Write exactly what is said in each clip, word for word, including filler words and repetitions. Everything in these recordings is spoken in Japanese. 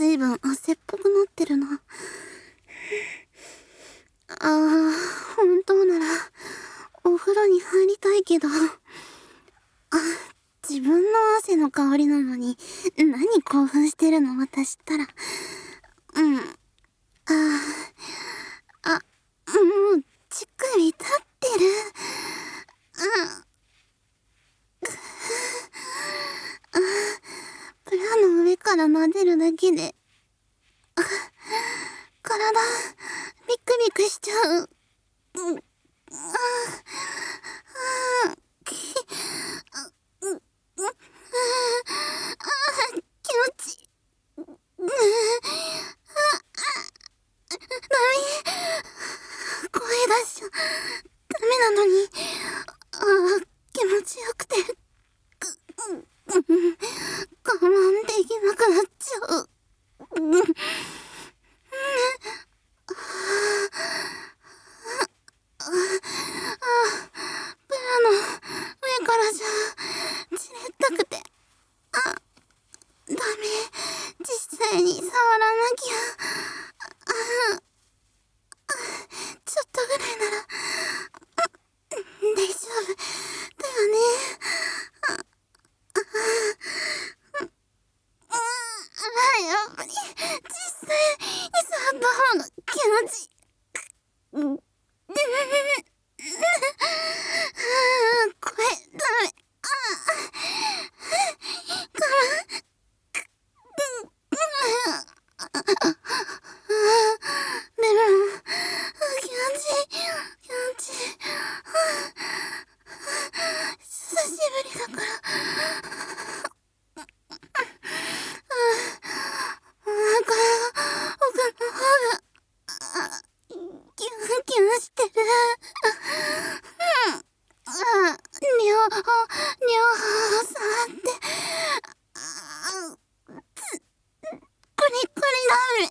ずいぶん汗っぽくなってるな。ああ、本当なら、お風呂に入りたいけど。あ、自分の汗の香りなのに、何興奮してるの私ったら。うん。ああ、あ、もう、乳首立ってる。うん。あ、ブラの上から撫でるだけで、あ、体、ビクビクしちゃう。うん。ああ、き、あ、うん、うん、ああ、気持ちいい。うん、あ、あ、ダメ。声出しちゃダメなのに。ああ、気持ちよくて。うん、うん、我慢できなくなっちゃう。うん、うん、ああ、ブラの上からじゃ、じれったくて。あ、ダメ。実際に触らなきゃ。あ、ちょっとぐらいなら、大丈夫。だよね。あ、あ、あ、あ、やっぱり、実際に触った方が気持ちいい。うん。声、ダメ。ああ、でも、気持ちいい。気持ちいい。久しぶりだから。お腹が、奥の方が、キュンキュンしてる。両方、両方触って、コリコリダメ。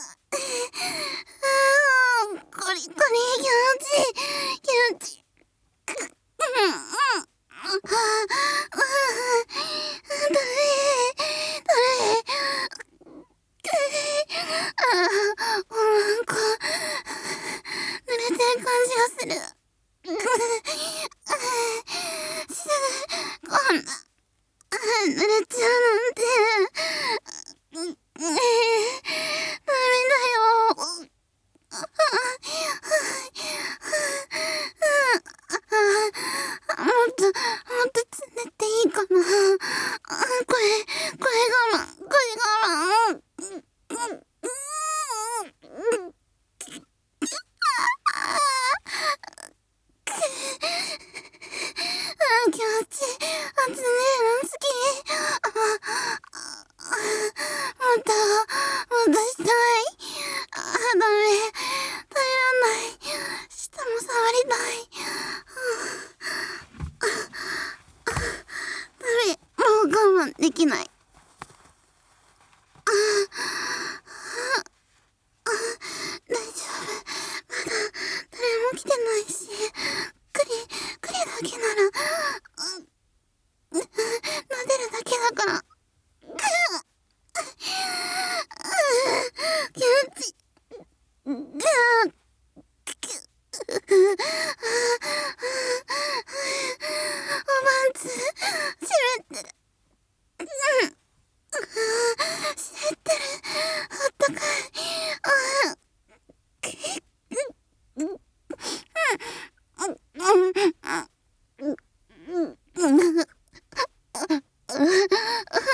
コリコリ気持ちいい。気持ちいい。うん、うん。ダメ。ダメ。ああ、なんか、濡れてる感じがする。すぐ、こんな、濡れちゃうなんて。ダメだよ。もっと、もっとつねっていいかな。声、声我慢、声我慢。あ、気持ちいい。あつねえの好き。あ、あ、もっと、もっとしたい。あ、ダメ。耐えらんない。舌も触りたい。ダメ。もう我慢できない。あ、あ、大丈夫。まだ、誰も来てないし。クリ、クリだけなら、撫でるだけだから。気持ちいい。おパンツ、湿ってる。湿ってる。あったかい。ああ、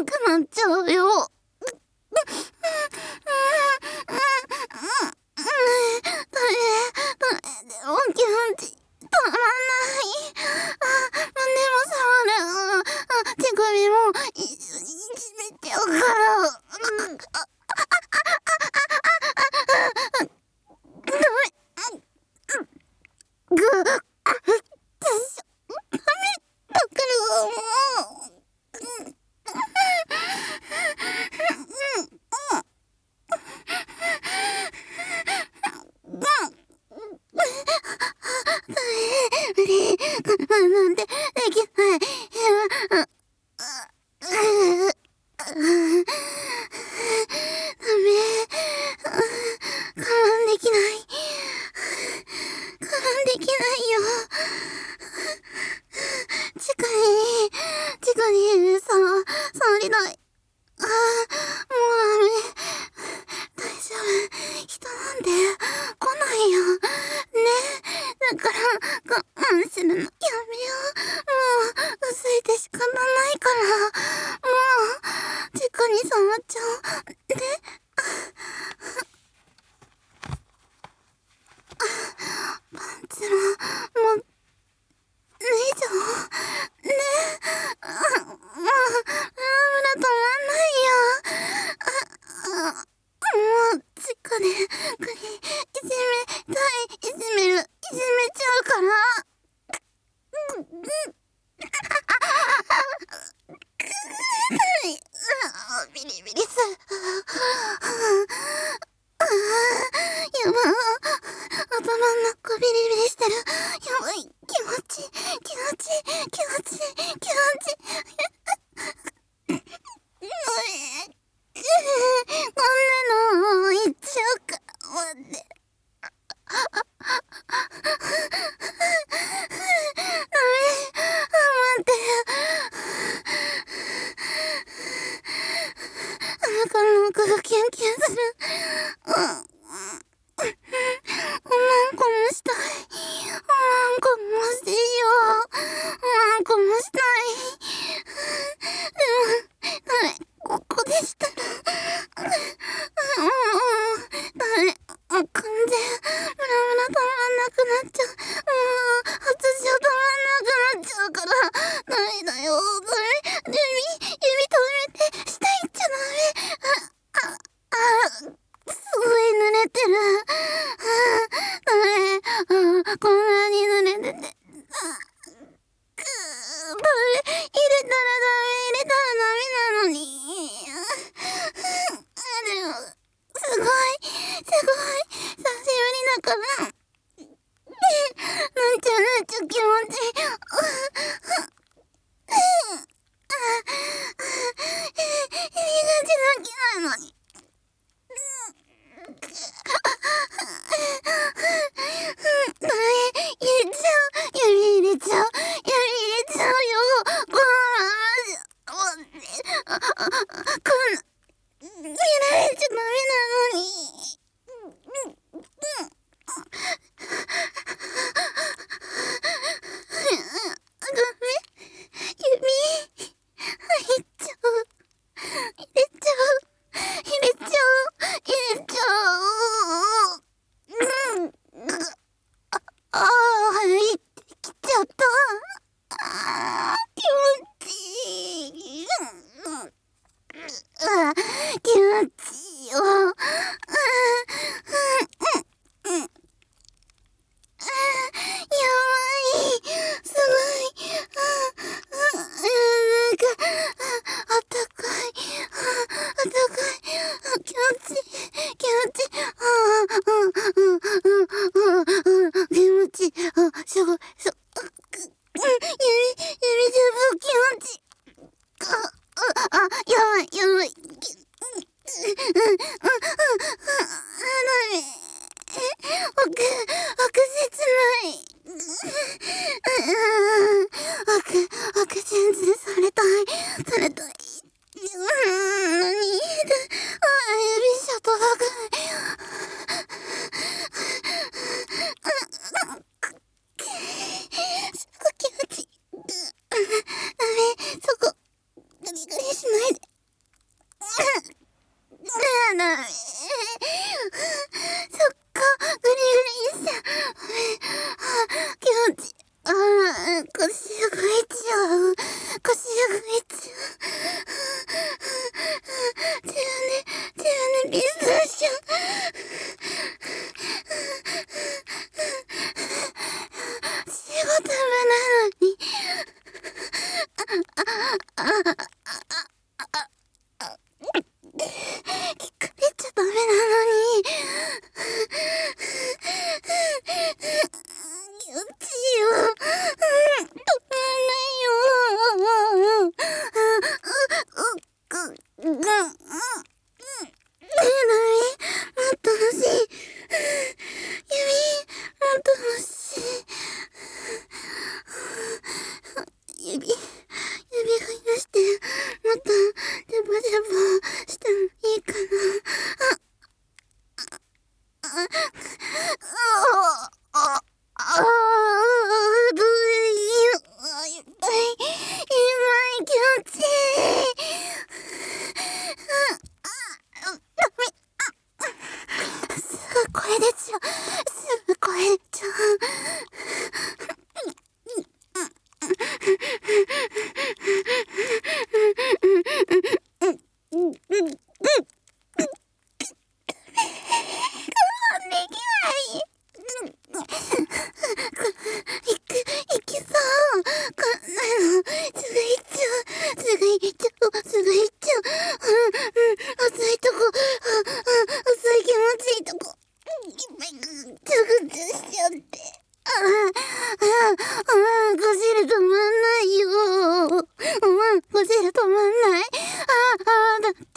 くなっちゃうよ。ダメ、ダメ、でも気持ちたまんない。あ、胸も触る。あ、手首も一緒にいじめちゃうから。ダメ。ぐ、ぐ、ダメ。だからもう。無理、なんてできない。ダメ、我慢できない。我慢できないよ。地下に、地下にさ、触りたい。ああ、もうダメ。大丈夫。人なんて来ないよ。ね。だから、我慢するのやめよう。もう、薄いて仕方ないから。もう、直に触っちゃおう。ね。パンツも、もう、脱いじゃおう。ね。あ、もう、ムラムラ止まんないよ。あ、あ、もう、直で、首、いじめたい、いじめる、いじめちゃうから。うん、うん。ビリビリする。やばい。頭の中ビリビリしてる。やばい。気持ちいい。気持ちいい。気持ちいい。気持ちいい。こんなの言っちゃうか。待って。ダメ。待って。鼻からの奥がキュンキュンする。うん。おまんこもしたい。おまんこもしていいよ。おまんこもしたい。でも、ダメ。ここでしたら。もう、ダメ。もう完全、ムラムラ止まんなくなっちゃう。もう、発情止まんなくなっちゃうから。ダメだよ。ダメ。指、指止めて。下行っちゃダメ。あ、あ、あ、すごい濡れてる。あ、ダメ。あ、こんなに濡れてて。あ、くー、ダメ。入れたらダメ。入れたらダメなのに。でも、すごい、すごい、久しぶりだから、なんちゃなんちゃ気持ちいい。入り口だけなのに。ダメ、入れちゃう。指入れちゃう。指入れちゃうよ。このままじゃ。待って。あ、あ、こんな。入れられちゃダメなのに。ダメ。指入っちゃう。入れちゃう。入れちゃう。入れちゃう。うん。あ、あー、入ってきちゃった。あー、気持ちいい。あ、気持ちいいよ。あ、うん、うん、うん。あ、やばい。すごい。あ、あ、なんか、あ、あったかい。あ、あったかい。あ、気持ちいい。気持ちいい。あ、うん、うん、うん、うん、うん、気持ちいい。あ、すごい、す、あ、く、うん、指、指全部気持ちいい。あ、あ、あ、やばい、やばい。うん、うん、うん、うん、ダメ。奥、奥切ない。奥、奥全然されたい。されたい。うん、何あ、指シャトバくない。そこ気持ちいい。ダメ、そこ、グリグリしないで。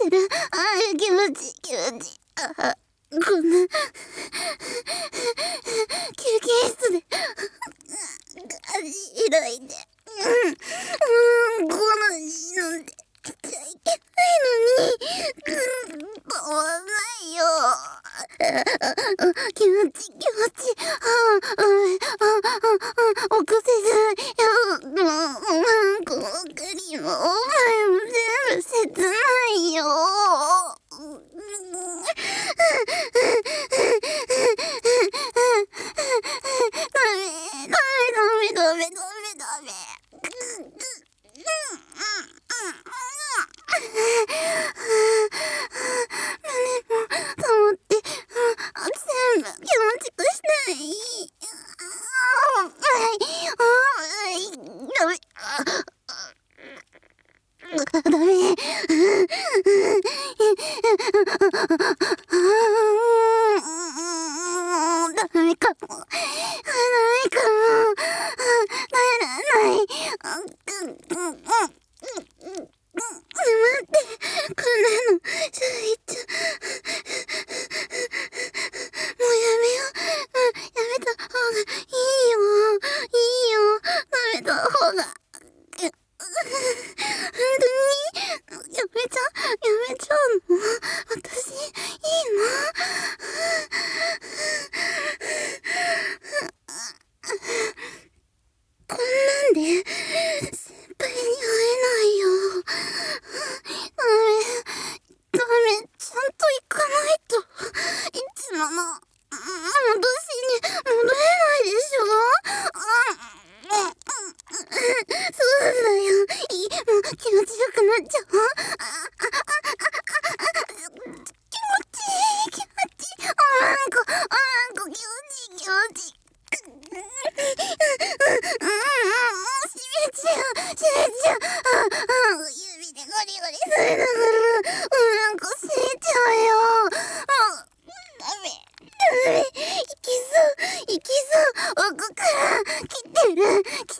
ってる。ああ、気持ちいい、気持ちいい。ああ、こんな、休憩室で、足開いて、うん、うん、こんなに飲んできちゃいけないのに、うん、止まらないよ。気持ちいい、気持ちいい。ああ、ああ、起こせず、いや、もう、この国も、お前も全部切ないよ。ダメ、ダメ、ダメ、ダメ、ダメ、ダメ。胸も溜まって、全部気持ちくしたい。はい、はい、ダメ。ダメ。ダメかも。ダメかも。ならない。待って、こんなの、ちょいちょ、もうやめよう。やめた方がいいよ。いいよ。やめた方が。本当にやめちゃうやめちゃうの私、いいのこんなんで、先輩に会えないよ。ダメ、ダメ、ちゃんと行かないと。いつもの、戻しに戻れないでしょ。そうだよ。いい、もう気持ちよくなっちゃう。気持ちいい、気持ちいい。あんこ、あんこ、気持ちいい、気持ちいい。しめちゃう、しめちゃう。指でゴリゴリされながら、うんこしめちゃうよ。ダメ、ダメ。いきそう、いきそう。奥から来てる、来